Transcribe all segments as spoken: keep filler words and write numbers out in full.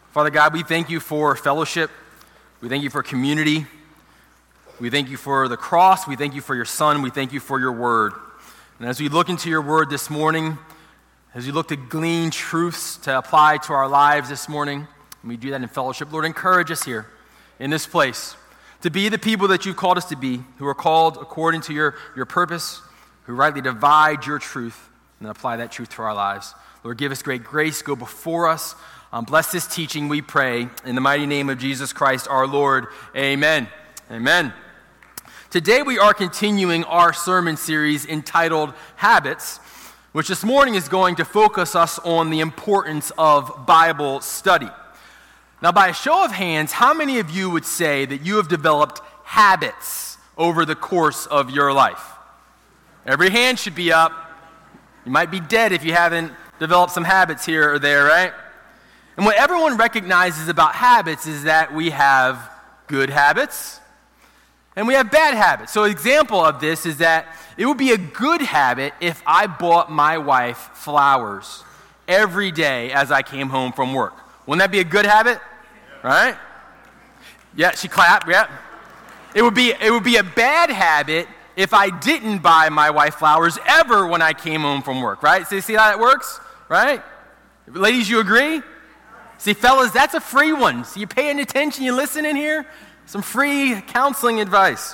Father God, we thank you for fellowship. We thank you for community. We thank you for the cross. We thank you for your Son. We thank you for your word. And as we look into your word this morning, as we look to glean truths to apply to our lives this morning, and we do that in fellowship, Lord, encourage us here in this place to be the people that you've called us to be, who are called according to your, your purpose, who rightly divide your truth and apply that truth to our lives. Lord, give us great grace. Go before us. Um, bless this teaching, we pray, in the mighty name of Jesus Christ, our Lord. Amen. Amen. Today we are continuing our sermon series entitled Habits, which this morning is going to focus us on the importance of Bible study. Now, by a show of hands, how many of you would say that you have developed habits over the course of your life? Every hand should be up. You might be dead if you haven't developed some habits here or there, right? And what everyone recognizes about habits is that we have good habits and we have bad habits. So an example of this is that it would be a good habit if I bought my wife flowers every day as I came home from work. Wouldn't that be a good habit? Right? Yeah, she clapped, yeah. It would be it would be a bad habit if I didn't buy my wife flowers ever when I came home from work, right? So you see how that works, right? Ladies, you agree? See, fellas, that's a free one. So you paying attention, you listening here? Some free counseling advice.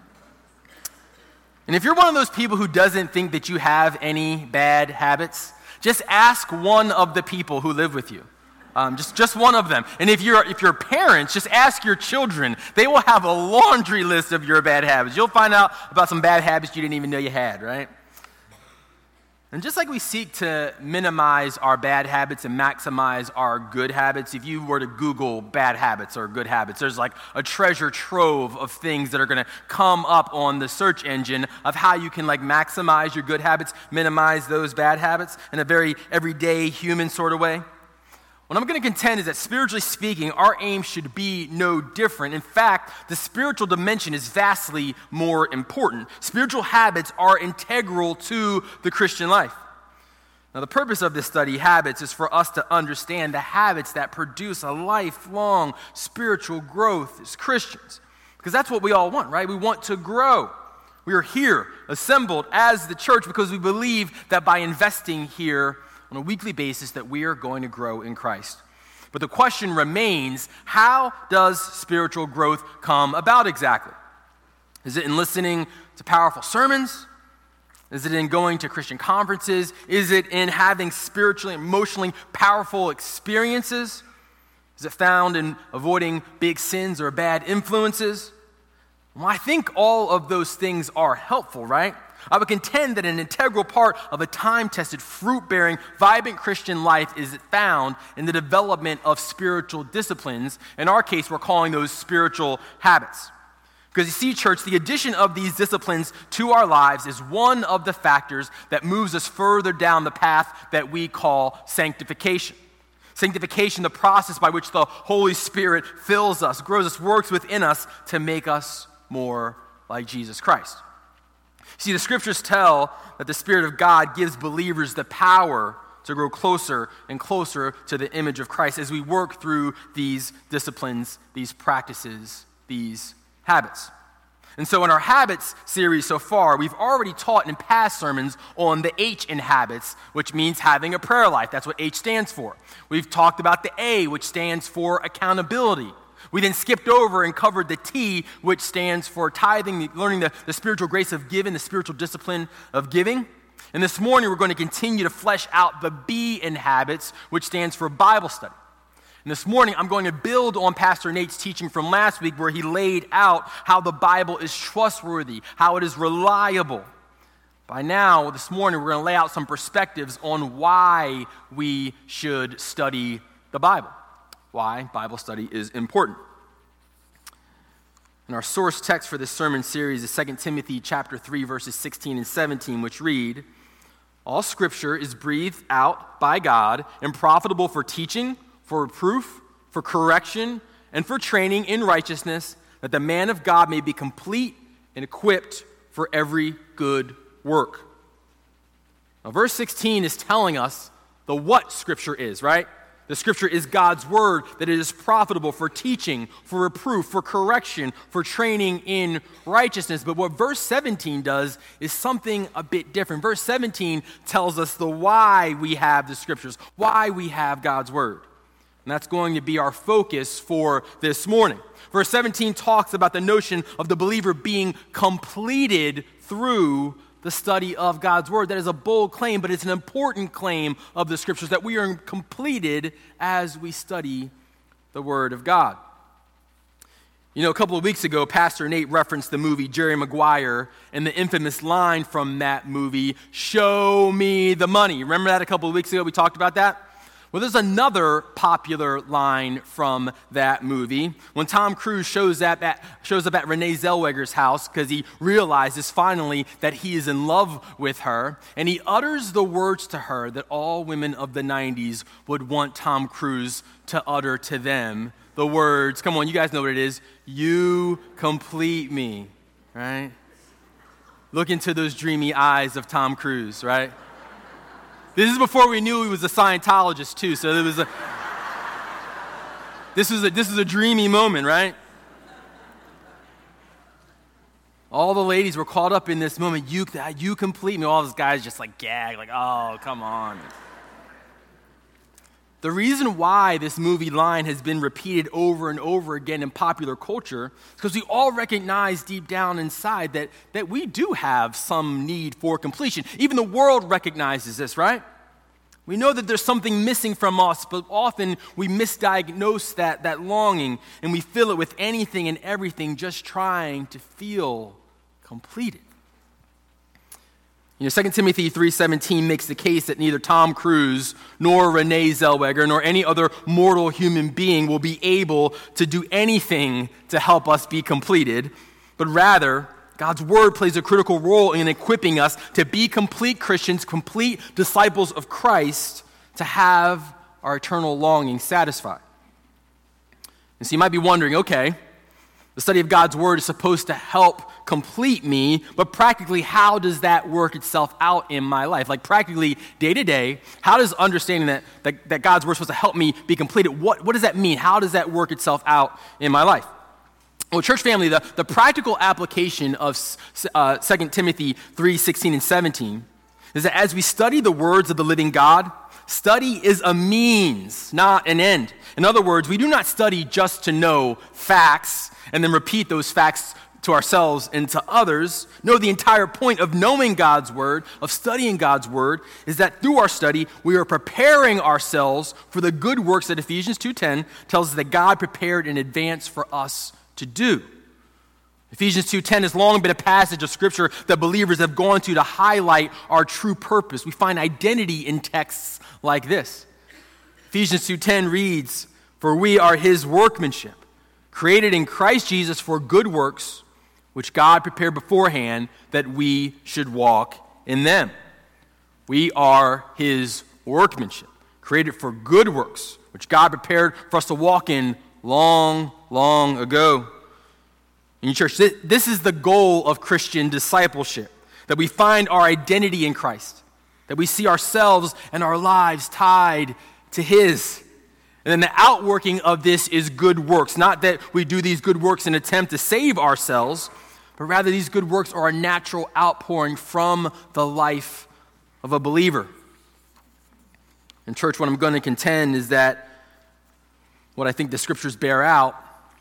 And if you're one of those people who doesn't think that you have any bad habits, just ask one of the people who live with you. Um, just, just one of them. And if you're if you're parents, just ask your children. They will have a laundry list of your bad habits. You'll find out about some bad habits you didn't even know you had, right? And just like we seek to minimize our bad habits and maximize our good habits, if you were to Google bad habits or good habits, there's like a treasure trove of things that are going to come up on the search engine of how you can like maximize your good habits, minimize those bad habits in a very everyday human sort of way. What I'm going to contend is that spiritually speaking, our aim should be no different. In fact, the spiritual dimension is vastly more important. Spiritual habits are integral to the Christian life. Now, the purpose of this study, habits, is for us to understand the habits that produce a lifelong spiritual growth as Christians. Because that's what we all want, right? We want to grow. We are here, assembled as the church, because we believe that by investing here on a weekly basis that we are going to grow in Christ. But the question remains, how does spiritual growth come about exactly? Is it in listening to powerful sermons? Is it in going to Christian conferences? Is it in having spiritually, emotionally powerful experiences? Is it found in avoiding big sins or bad influences? Well, I think all of those things are helpful, right? I would contend that an integral part of a time-tested, fruit-bearing, vibrant Christian life is found in the development of spiritual disciplines. In our case, we're calling those spiritual habits. Because you see, church, the addition of these disciplines to our lives is one of the factors that moves us further down the path that we call sanctification. Sanctification, the process by which the Holy Spirit fills us, grows us, works within us to make us more like Jesus Christ. See, the scriptures tell that the Spirit of God gives believers the power to grow closer and closer to the image of Christ as we work through these disciplines, these practices, these habits. And so in our habits series so far, we've already taught in past sermons on the H in habits, which means having a prayer life. That's what H stands for. We've talked about the A, which stands for accountability. We then skipped over and covered the T, which stands for tithing, learning the, the spiritual grace of giving, the spiritual discipline of giving. And this morning, we're going to continue to flesh out the B in habits, which stands for Bible study. And this morning, I'm going to build on Pastor Nate's teaching from last week, where he laid out how the Bible is trustworthy, how it is reliable. By now, this morning, we're going to lay out some perspectives on why we should study the Bible. Why Bible study is important. And our source text for this sermon series is Second Timothy chapter three, verses sixteen and seventeen, which read, "All scripture is breathed out by God and profitable for teaching, for reproof, for correction, and for training in righteousness, that the man of God may be complete and equipped for every good work." Now, verse sixteen is telling us the what Scripture is, right? The Scripture is God's word, that it is profitable for teaching, for reproof, for correction, for training in righteousness. But what verse seventeen does is something a bit different. Verse seventeen tells us the why we have the Scriptures, why we have God's word. And that's going to be our focus for this morning. Verse seventeen talks about the notion of the believer being completed through the study of God's word. That is a bold claim, but it's an important claim of the Scriptures, that we are completed as we study the word of God. You know, a couple of weeks ago, Pastor Nate referenced the movie Jerry Maguire and the infamous line from that movie, "Show me the money." Remember that a couple of weeks ago? We talked about that? Well, there's another popular line from that movie. When Tom Cruise shows up at, shows up at Renee Zellweger's house because he realizes finally that he is in love with her, and he utters the words to her that all women of the nineties would want Tom Cruise to utter to them. The words, come on, you guys know what it is, "You complete me," right? Look into those dreamy eyes of Tom Cruise, right? This is before we knew he was a Scientologist too, so there was a this was a this is a dreamy moment, right? All the ladies were caught up in this moment. You you complete me. All those guys just like gag, like, oh, come on. The reason why this movie line has been repeated over and over again in popular culture is because we all recognize deep down inside that, that we do have some need for completion. Even the world recognizes this, right? We know that there's something missing from us, but often we misdiagnose that, that longing, and we fill it with anything and everything, just trying to feel completed. You know, Second Timothy three seventeen makes the case that neither Tom Cruise nor Renee Zellweger nor any other mortal human being will be able to do anything to help us be completed, but rather God's word plays a critical role in equipping us to be complete Christians, complete disciples of Christ, to have our eternal longing satisfied. And so you might be wondering, okay, the study of God's word is supposed to help complete me, but practically, how does that work itself out in my life? Like practically, day to day, how does understanding that, that, that God's word is supposed to help me be completed, what, what does that mean? How does that work itself out in my life? Well, church family, the, the practical application of uh, Second Timothy three sixteen and seventeen is that as we study the words of the living God, study is a means, not an end. In other words, we do not study just to know facts and then repeat those facts to ourselves and to others. No, the entire point of knowing God's word, of studying God's word, is that through our study, we are preparing ourselves for the good works that Ephesians two ten tells us that God prepared in advance for us to do. Ephesians two ten has long been a passage of Scripture that believers have gone to to highlight our true purpose. We find identity in texts like this. Ephesians two ten reads, "For we are his workmanship, created in Christ Jesus for good works, which God prepared beforehand that we should walk in them." We are his workmanship, created for good works, which God prepared for us to walk in long, long ago. In church, this is the goal of Christian discipleship, that we find our identity in Christ, that we see ourselves and our lives tied to his. And then the outworking of this is good works. Not that we do these good works in an attempt to save ourselves, but rather these good works are a natural outpouring from the life of a believer. In church, what I'm going to contend is that what I think the Scriptures bear out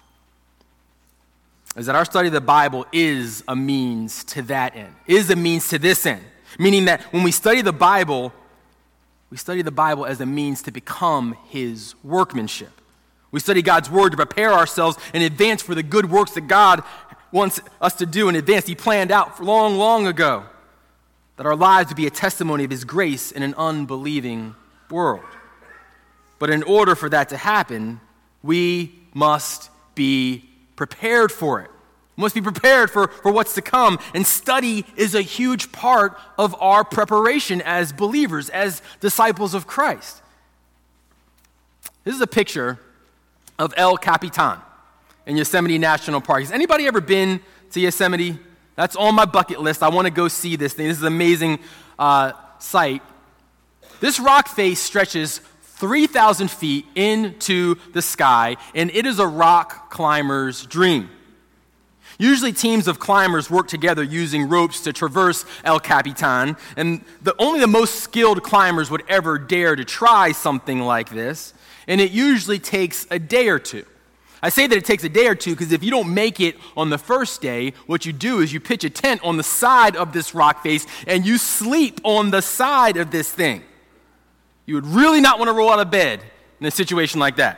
is that our study of the Bible is a means to that end, is a means to this end. Meaning that when we study the Bible, we study the Bible as a means to become his workmanship. We study God's word to prepare ourselves in advance for the good works that God wants us to do in advance. He planned out for long, long ago that our lives would be a testimony of his grace in an unbelieving world. But in order for that to happen, we must be prepared for it. We must be prepared for, for what's to come. And study is a huge part of our preparation as believers, as disciples of Christ. This is a picture of El Capitan in Yosemite National Park. Has anybody ever been to Yosemite? That's on my bucket list. I want to go see this thing. This is an amazing uh, site. This rock face stretches three thousand feet into the sky, and it is a rock climber's dream. Usually teams of climbers work together using ropes to traverse El Capitan, and the, only the most skilled climbers would ever dare to try something like this, and it usually takes a day or two. I say that it takes a day or two because if you don't make it on the first day, what you do is you pitch a tent on the side of this rock face and you sleep on the side of this thing. You would really not want to roll out of bed in a situation like that.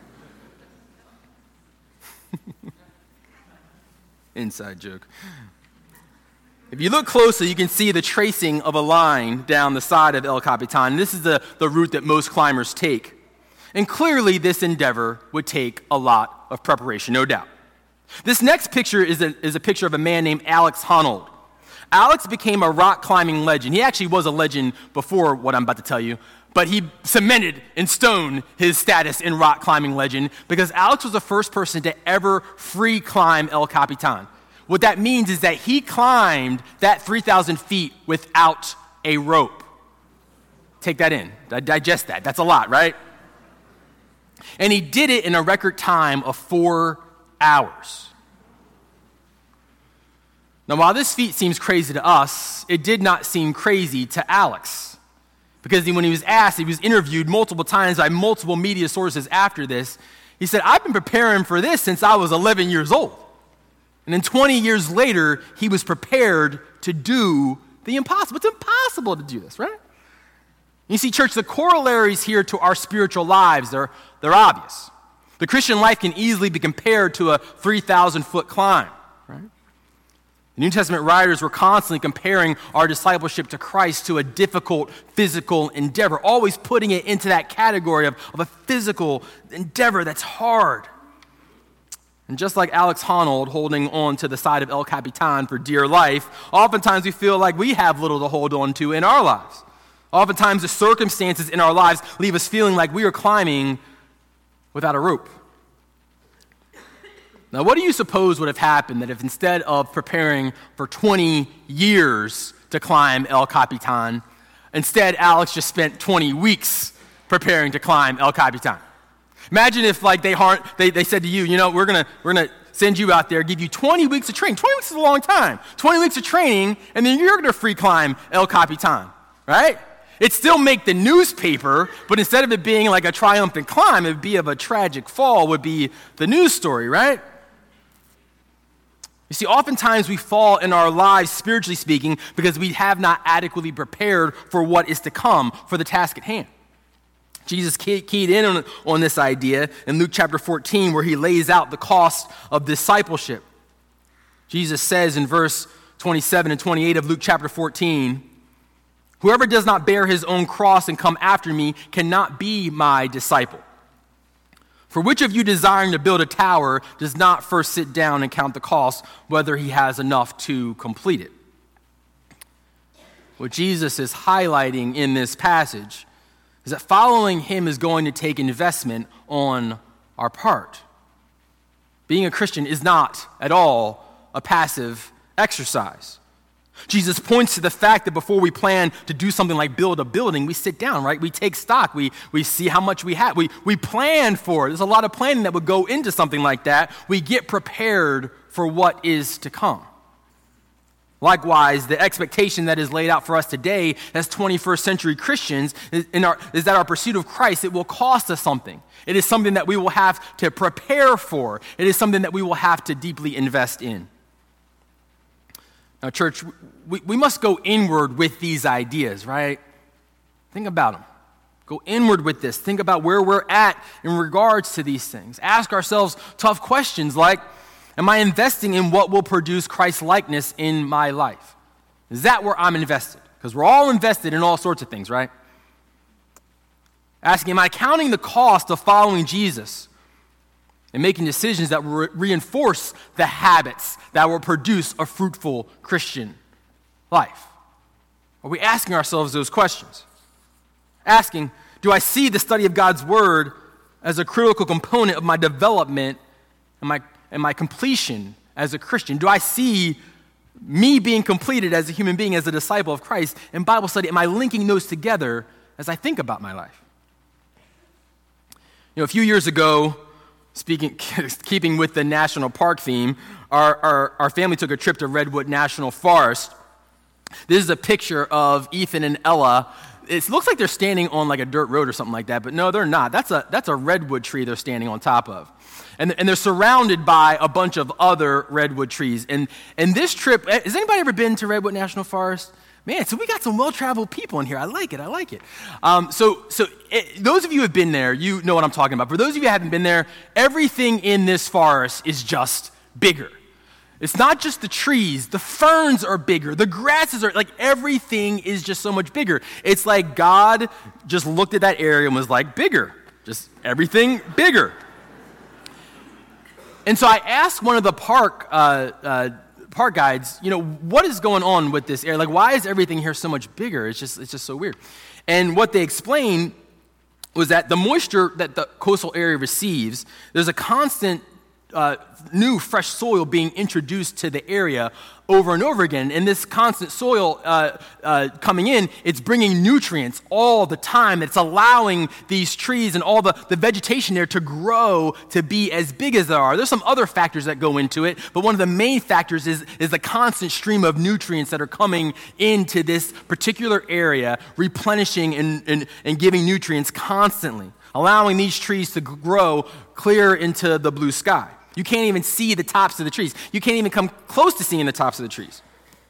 Inside joke. If you look closely, you can see the tracing of a line down the side of El Capitan. This is the, the route that most climbers take. And clearly, this endeavor would take a lot of preparation, no doubt. This next picture is a, is a picture of a man named Alex Honnold. Alex became a rock climbing legend. He actually was a legend before what I'm about to tell you, but he cemented in stone his status in rock climbing legend because Alex was the first person to ever free climb El Capitan. What that means is that he climbed that three thousand feet without a rope. Take that in. Digest that. That's a lot, right? And he did it in a record time of four hours. Now, while this feat seems crazy to us, it did not seem crazy to Alex. Because when he was asked, he was interviewed multiple times by multiple media sources after this, he said, I've been preparing for this since I was eleven years old. And then twenty years later, he was prepared to do the impossible. It's impossible to do this, right? You see, church, the corollaries here to our spiritual lives, they're, they're obvious. The Christian life can easily be compared to a three thousand foot climb, right? The New Testament writers were constantly comparing our discipleship to Christ to a difficult physical endeavor, always putting it into that category of, of a physical endeavor that's hard. And just like Alex Honnold holding on to the side of El Capitan for dear life, oftentimes we feel like we have little to hold on to in our lives. Oftentimes the circumstances in our lives leave us feeling like we are climbing without a rope. Now, what do you suppose would have happened that if instead of preparing for twenty years to climb El Capitan, instead Alex just spent twenty weeks preparing to climb El Capitan? Imagine if, like, they aren't, they, they said to you, you know, we're gonna we're gonna send you out there, give you twenty weeks of training. twenty weeks is a long time. twenty weeks of training, and then you're gonna free climb El Capitan, right? It'd still make the newspaper, but instead of it being like a triumphant climb, it'd be of a tragic fall, would be the news story, right? You see, oftentimes we fall in our lives, spiritually speaking, because we have not adequately prepared for what is to come, for the task at hand. Jesus keyed in on, on this idea in Luke chapter fourteen, where he lays out the cost of discipleship. Jesus says in verse twenty-seven and twenty-eight of Luke chapter fourteen, whoever does not bear his own cross and come after me cannot be my disciple. For which of you desiring to build a tower does not first sit down and count the cost, whether he has enough to complete it? What Jesus is highlighting in this passage is that following him is going to take investment on our part. Being a Christian is not at all a passive exercise. Jesus points to the fact that before we plan to do something like build a building, we sit down, right? We take stock. We, we see how much we have. We, we plan for it. There's a lot of planning that would go into something like that. We get prepared for what is to come. Likewise, the expectation that is laid out for us today as twenty-first century Christians is, in our, is that our pursuit of Christ, it will cost us something. It is something that we will have to prepare for. It is something that we will have to deeply invest in. Now, church, we, we must go inward with these ideas, right? Think about them. Go inward with this. Think about where we're at in regards to these things. Ask ourselves tough questions like, am I investing in what will produce Christ's likeness in my life? Is that where I'm invested? Because we're all invested in all sorts of things, right? Asking, am I counting the cost of following Jesus and making decisions that will re- reinforce the habits that will produce a fruitful Christian life? Are we asking ourselves those questions? Asking, do I see the study of God's word as a critical component of my development and my, and my completion as a Christian? Do I see me being completed as a human being, as a disciple of Christ in Bible study? Am I linking those together as I think about my life? You know, a few years ago, speaking, keeping with the national park theme, our, our, our family took a trip to Redwood National Forest. This is a picture of Ethan and Ella. It looks like they're standing on like a dirt road or something like that, but no, they're not. That's a that's a redwood tree they're standing on top of. And, and they're surrounded by a bunch of other redwood trees. And, and this trip, has anybody ever been to Redwood National Forest? Man, so we got some well-traveled people in here. I like it. I like it. Um, so so it, those of you who have been there, you know what I'm talking about. For those of you who haven't been there, everything in this forest is just bigger. It's not just the trees. The ferns are bigger. The grasses are, like, everything is just so much bigger. It's like God just looked at that area and was like, bigger. Just everything bigger. And so I asked one of the park uh, uh, park guides, you know, what is going on with this area? Like, why is everything here so much bigger? It's just it's just so weird. And what they explained was that the moisture that the coastal area receives, there's a constant uh, new, fresh soil being introduced to the area over and over again. And this constant soil uh, uh, coming in, it's bringing nutrients all the time. It's allowing these trees and all the, the vegetation there to grow to be as big as they are. There's some other factors that go into it, but one of the main factors is, is the constant stream of nutrients that are coming into this particular area, replenishing and, and, and giving nutrients constantly, allowing these trees to grow clear into the blue sky. You can't even see the tops of the trees. You can't even come close to seeing the tops of the trees.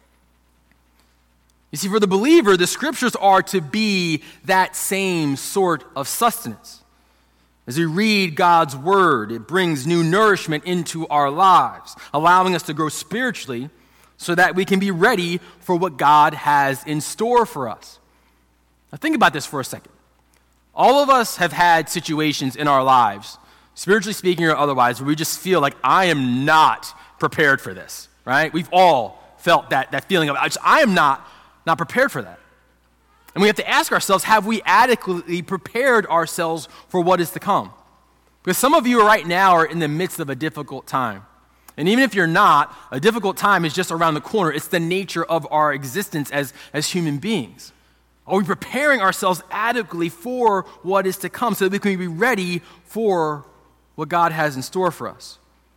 You see, for the believer, the scriptures are to be that same sort of sustenance. As we read God's word, it brings new nourishment into our lives, allowing us to grow spiritually so that we can be ready for what God has in store for us. Now think about this for a second. All of us have had situations in our lives, spiritually speaking or otherwise, where we just feel like I am not prepared for this, right? We've all felt that, that feeling of, I, just, I am not, not prepared for that. And we have to ask ourselves, have we adequately prepared ourselves for what is to come? Because some of you right now are in the midst of a difficult time. And even if you're not, a difficult time is just around the corner. It's the nature of our existence as, as human beings. Are we preparing ourselves adequately for what is to come so that we can be ready for what God has in store for us?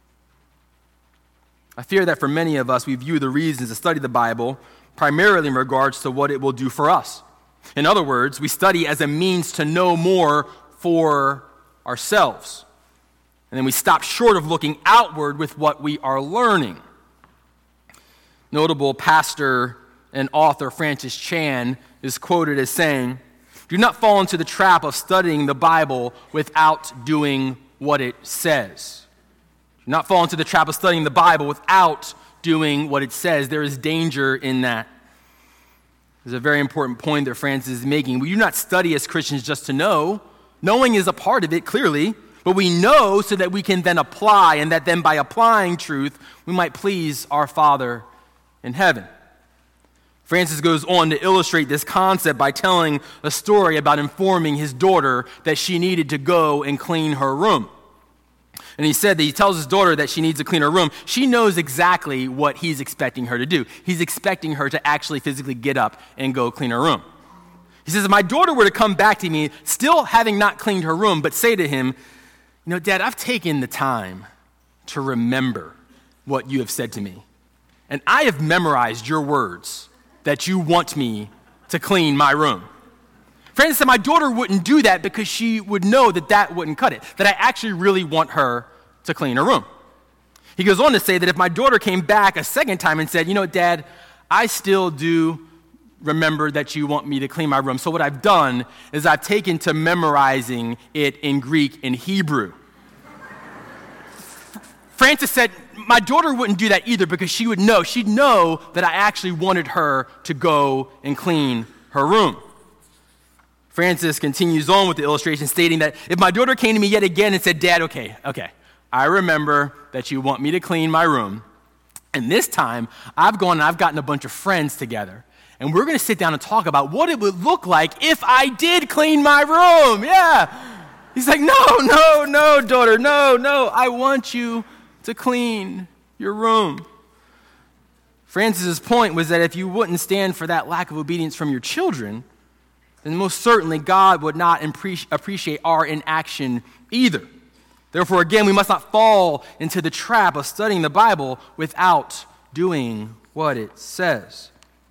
I fear that for many of us, we view the reasons to study the Bible primarily in regards to what it will do for us. In other words, we study as a means to know more for ourselves. And then we stop short of looking outward with what we are learning. Notable pastor and author Francis Chan is quoted as saying, "Do not fall into the trap of studying the Bible without doing what it says." Do not fall into the trap of studying the Bible without doing what it says. There is danger in that. There's a very important point that Francis is making. We do not study as Christians just to know. Knowing is a part of it, clearly, but we know so that we can then apply, and that then by applying truth, we might please our Father in heaven. Francis goes on to illustrate this concept by telling a story about informing his daughter that she needed to go and clean her room. And he said that he tells his daughter that she needs to clean her room. She knows exactly what he's expecting her to do. He's expecting her to actually physically get up and go clean her room. He says, if my daughter were to come back to me, still having not cleaned her room, but say to him, you know, Dad, I've taken the time to remember what you have said to me. And I have memorized your words that you want me to clean my room. Francis said my daughter wouldn't do that because she would know that that wouldn't cut it, that I actually really want her to clean her room. He goes on to say that if my daughter came back a second time and said, you know, Dad, I still do remember that you want me to clean my room. So what I've done is I've taken to memorizing it in Greek and Hebrew. Francis said, my daughter wouldn't do that either because she would know, she'd know that I actually wanted her to go and clean her room. Francis continues on with the illustration, stating that if my daughter came to me yet again and said, Dad, okay, okay, I remember that you want me to clean my room, and this time I've gone and I've gotten a bunch of friends together, and we're going to sit down and talk about what it would look like if I did clean my room. Yeah. He's like, no, no, no, daughter, no, no, I want you to clean your room. Francis's point was that if you wouldn't stand for that lack of obedience from your children, then most certainly God would not impre- appreciate our inaction either. Therefore, again, we must not fall into the trap of studying the Bible without doing what it says.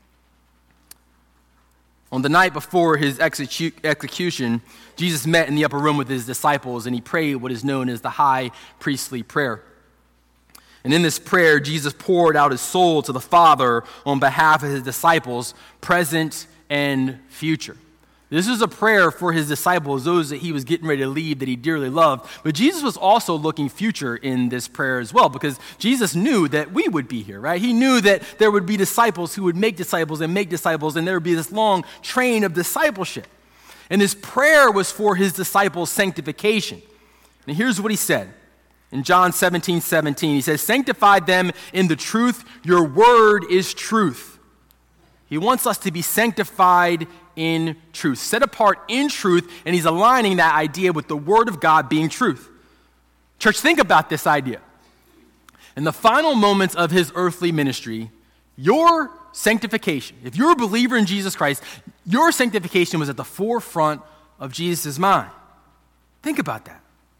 On the night before his execu- execution, Jesus met in the upper room with his disciples, and he prayed what is known as the high priestly prayer. And in this prayer, Jesus poured out his soul to the Father on behalf of his disciples, present and future. This is a prayer for his disciples, those that he was getting ready to leave that he dearly loved. But Jesus was also looking future in this prayer as well, because Jesus knew that we would be here, right? He knew that there would be disciples who would make disciples and make disciples, and there would be this long train of discipleship. And this prayer was for his disciples' sanctification. And here's what he said. In John seventeen seventeen, he says, "Sanctify them in the truth. Your word is truth." He wants us to be sanctified in truth, set apart in truth, and he's aligning that idea with the word of God being truth. Church, think about this idea. In the final moments of his earthly ministry, your sanctification, if you're a believer in Jesus Christ, your sanctification was at the forefront of Jesus' mind. Think about that.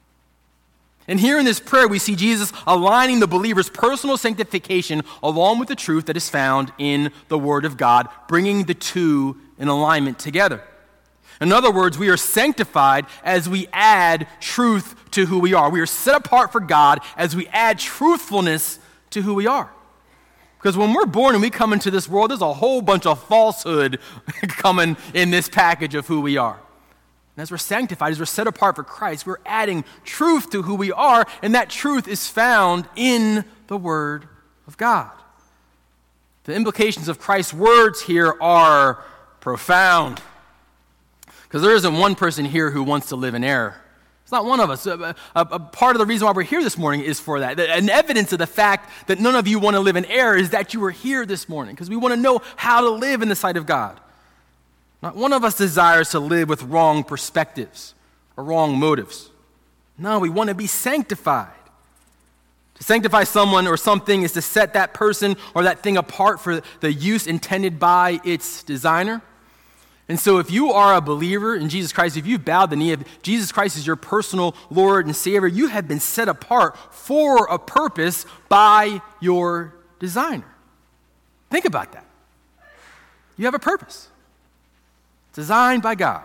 And here in this prayer, we see Jesus aligning the believer's personal sanctification along with the truth that is found in the Word of God, bringing the two in alignment together. In other words, we are sanctified as we add truth to who we are. We are set apart for God as we add truthfulness to who we are. Because when we're born and we come into this world, there's a whole bunch of falsehood coming in this package of who we are. And as we're sanctified, as we're set apart for Christ, we're adding truth to who we are, and that truth is found in the Word of God. The implications of Christ's words here are profound. Because there isn't one person here who wants to live in error. It's not one of us. A, a, a part of the reason why we're here this morning is for that. An evidence of the fact that none of you want to live in error is that you were here this morning, because we want to know how to live in the sight of God. Not one of us desires to live with wrong perspectives or wrong motives. No, we want to be sanctified. To sanctify someone or something is to set that person or that thing apart for the use intended by its designer. And so if you are a believer in Jesus Christ, if you've bowed the knee, if Jesus Christ is your personal Lord and Savior, you have been set apart for a purpose by your designer. Think about that. You have a purpose. Designed by God.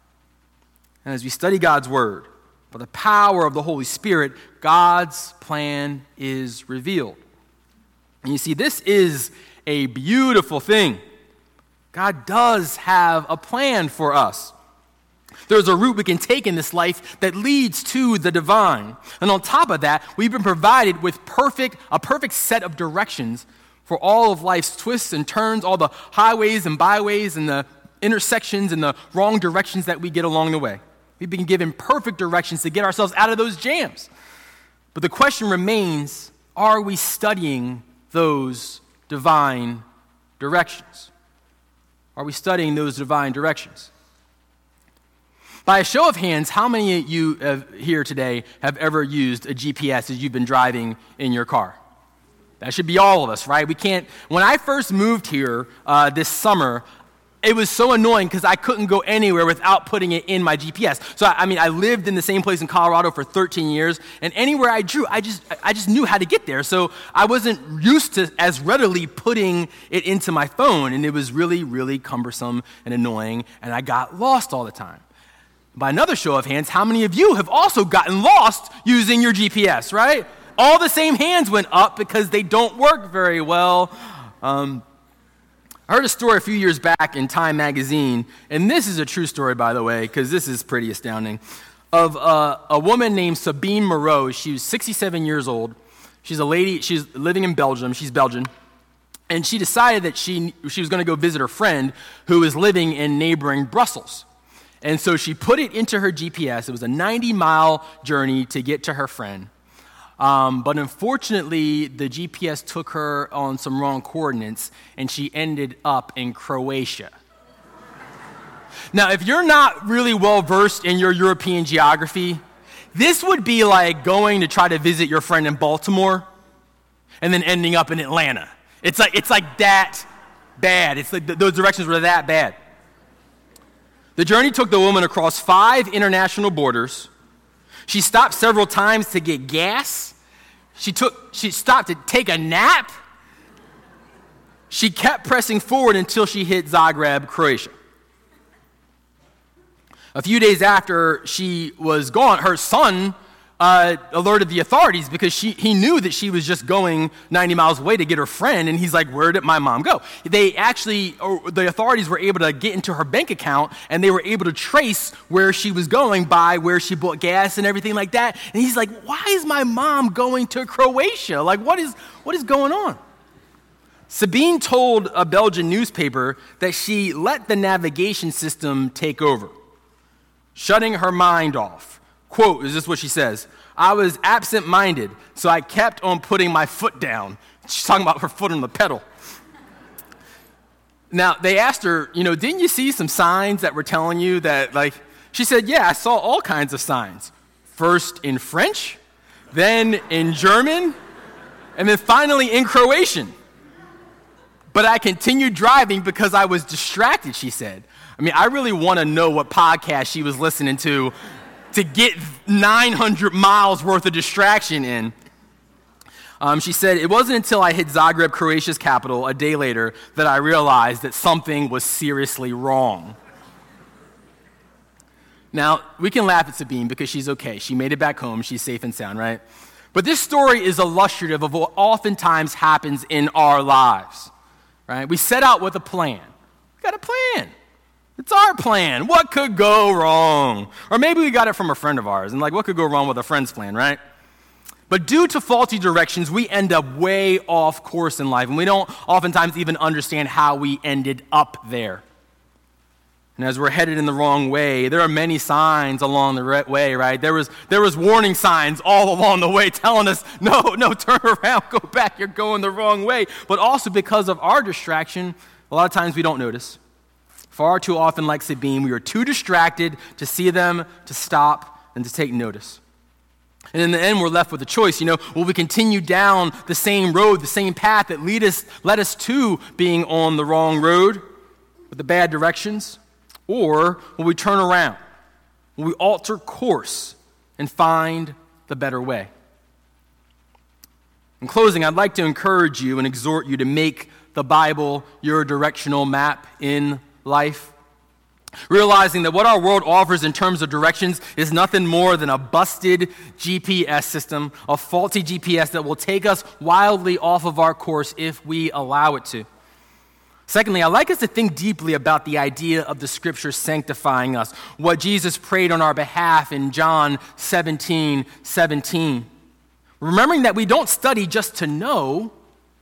And as we study God's word, by the power of the Holy Spirit, God's plan is revealed. And you see, this is a beautiful thing. God does have a plan for us. There's a route we can take in this life that leads to the divine. And on top of that, we've been provided with perfect, a perfect set of directions for all of life's twists and turns, all the highways and byways and the intersections and the wrong directions that we get along the way. We've been given perfect directions to get ourselves out of those jams. But the question remains, are we studying those divine directions? Are we studying those divine directions? By a show of hands, how many of you have, here today have ever used a G P S as you've been driving in your car? That should be all of us, right? We can't. When I first moved here uh, this summer, it was so annoying because I couldn't go anywhere without putting it in my G P S. So, I mean, I lived in the same place in Colorado for thirteen years, and anywhere I drew, I just I just knew how to get there. So I wasn't used to as readily putting it into my phone, and it was really, really cumbersome and annoying, and I got lost all the time. By another show of hands, how many of you have also gotten lost using your G P S, right? All the same hands went up because they don't work very well. Um, I heard a story a few years back in Time magazine, and this is a true story, by the way, because this is pretty astounding, of uh, a woman named Sabine Moreau. She was sixty-seven years old. She's a lady, she's living in Belgium, she's Belgian, and she decided that she, she was going to go visit her friend who was living in neighboring Brussels. And so she put it into her G P S. It was a ninety-mile journey to get to her friend. Um, but unfortunately, the G P S took her on some wrong coordinates, and she ended up in Croatia. Now, if you're not really well-versed in your European geography, this would be like going to try to visit your friend in Baltimore and then ending up in Atlanta. It's like, it's like that bad. It's like th- those directions were that bad. The journey took the woman across five international borders. She stopped several times to get gas. She took, she stopped to take a nap. She kept pressing forward until she hit Zagreb, Croatia. A few days after she was gone, her son uh, alerted the authorities because she, he knew that she was just going ninety miles away to get her friend, and he's like, where did my mom go? They actually, or the authorities were able to get into her bank account, and they were able to trace where she was going by where she bought gas and everything like that. And he's like, why is my mom going to Croatia? Like, what is what is going on? Sabine told a Belgian newspaper that she let the navigation system take over, shutting her mind off. Quote, is this what she says? I was absent-minded, so I kept on putting my foot down. She's talking about her foot on the pedal. Now, they asked her, you know, didn't you see some signs that were telling you that, like, she said, yeah, I saw all kinds of signs. First in French, then in German, and then finally in Croatian. But I continued driving because I was distracted, she said. I mean, I really want to know what podcast she was listening to to get nine hundred miles worth of distraction in. Um, she said, it wasn't until I hit Zagreb, Croatia's capital, a day later, that I realized that something was seriously wrong. Now, we can laugh at Sabine because she's okay. She made it back home. She's safe and sound, right? But this story is illustrative of what oftentimes happens in our lives, right? We set out with a plan. We got a plan. It's our plan. What could go wrong? Or maybe we got it from a friend of ours, and like, what could go wrong with a friend's plan, right? But due to faulty directions, we end up way off course in life, and we don't oftentimes even understand how we ended up there. And as we're headed in the wrong way, there are many signs along the right way, right? There was there was warning signs all along the way telling us, no, no, turn around, go back, you're going the wrong way. But also because of our distraction, a lot of times we don't notice. Far too often, like Sabine, we are too distracted to see them, to stop, and to take notice. And in the end, we're left with a choice. You know, will we continue down the same road, the same path that lead us, led us to being on the wrong road with the bad directions? Or will we turn around? Will we alter course and find the better way? In closing, I'd like to encourage you and exhort you to make the Bible your directional map in life, realizing that what our world offers in terms of directions is nothing more than a busted G P S system, a faulty G P S that will take us wildly off of our course if we allow it to. Secondly, I'd like us to think deeply about the idea of the Scripture sanctifying us, what Jesus prayed on our behalf in John seventeen seventeen. Remembering that we don't study just to know,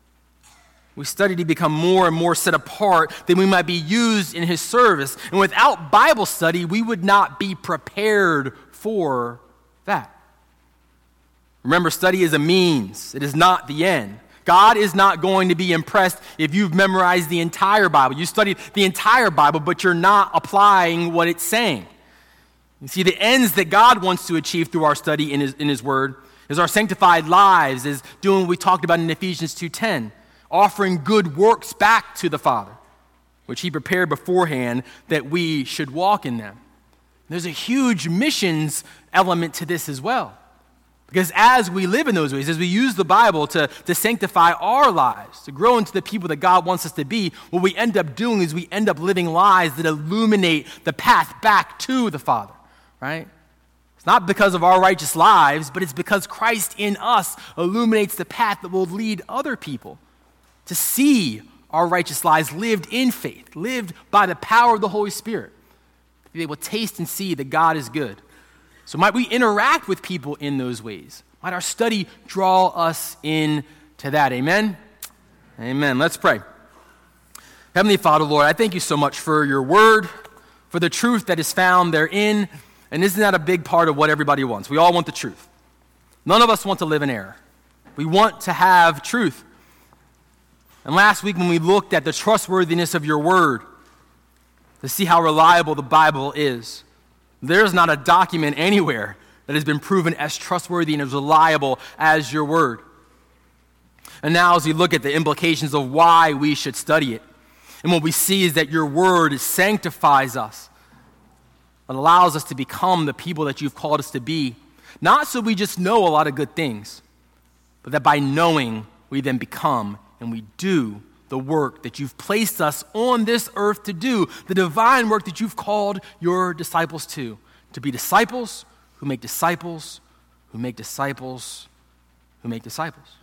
we study to become more and more set apart, that we might be used in His service. And without Bible study, we would not be prepared for that. Remember, study is a means. It is not the end. God is not going to be impressed if you've memorized the entire Bible. You studied the entire Bible, but you're not applying what it's saying. You see, the ends that God wants to achieve through our study in His, in His Word is our sanctified lives, is doing what we talked about in Ephesians two ten. Offering good works back to the Father, which He prepared beforehand that we should walk in them. There's a huge missions element to this as well. Because as we live in those ways, as we use the Bible to, to sanctify our lives, to grow into the people that God wants us to be, what we end up doing is we end up living lives that illuminate the path back to the Father, right? It's not because of our righteous lives, but it's because Christ in us illuminates the path that will lead other people to see our righteous lives lived in faith, lived by the power of the Holy Spirit. They will taste and see that God is good. So might we interact with people in those ways? Might our study draw us into that? Amen? Amen. Let's pray. Heavenly Father, Lord, I thank you so much for your word, for the truth that is found therein. And isn't that a big part of what everybody wants? We all want the truth. None of us want to live in error. We want to have truth. And last week when we looked at the trustworthiness of your word, to see how reliable the Bible is, there's not a document anywhere that has been proven as trustworthy and as reliable as your word. And now as we look at the implications of why we should study it, and what we see is that your word sanctifies us. It allows us to become the people that you've called us to be, not so we just know a lot of good things, but that by knowing, we then become and we do the work that you've placed us on this earth to do, the divine work that you've called your disciples to, to be disciples who make disciples, who make disciples, who make disciples.